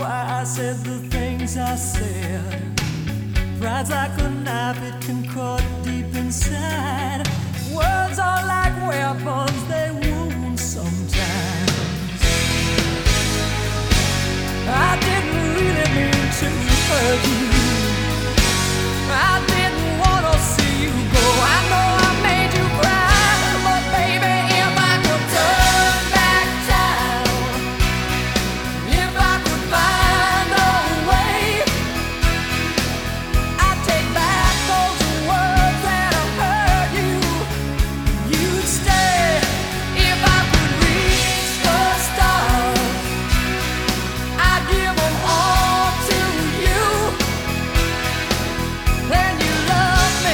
why I said the things I said. Pride's like a knife, it can cut deep inside. Words are like weapons, they wound sometimes. I didn't really mean to hurt you. I didn't want to see you go. I know I made you cry, but baby, if I could turn back time, if I could find a way, I'd take back those words that have hurt you. You'd stay. If I could reach the stars, I'd give them all to you. Then you love me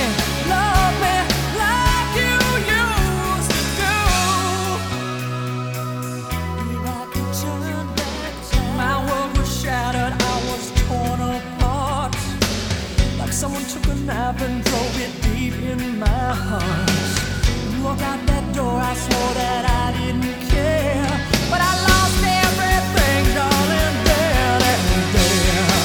like you used to do. If I could turn back time, my world was shattered, I was torn apart. Like someone took a knife and drove it deep in my heart. You walked out that door, I swore that I didn't care, but I lost everything, darling, there and there.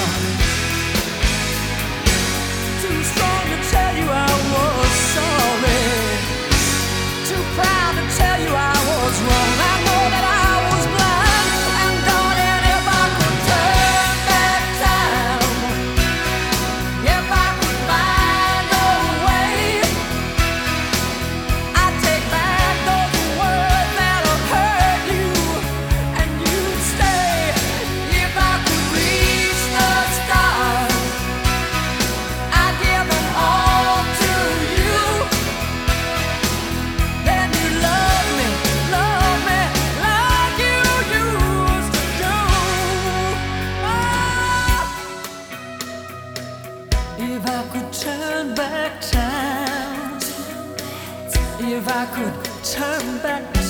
Too strong to tell you I was sorry, too proud to tell you I was wrong. I know that I was blind, and darling, if I could turn back time, if I could find a way, I'd take back those words that have hurt you, and you'd stay. If I could reach the stars, I'd give them all to you. Then you love me like you used to do. If I could turn back time, if I could turn back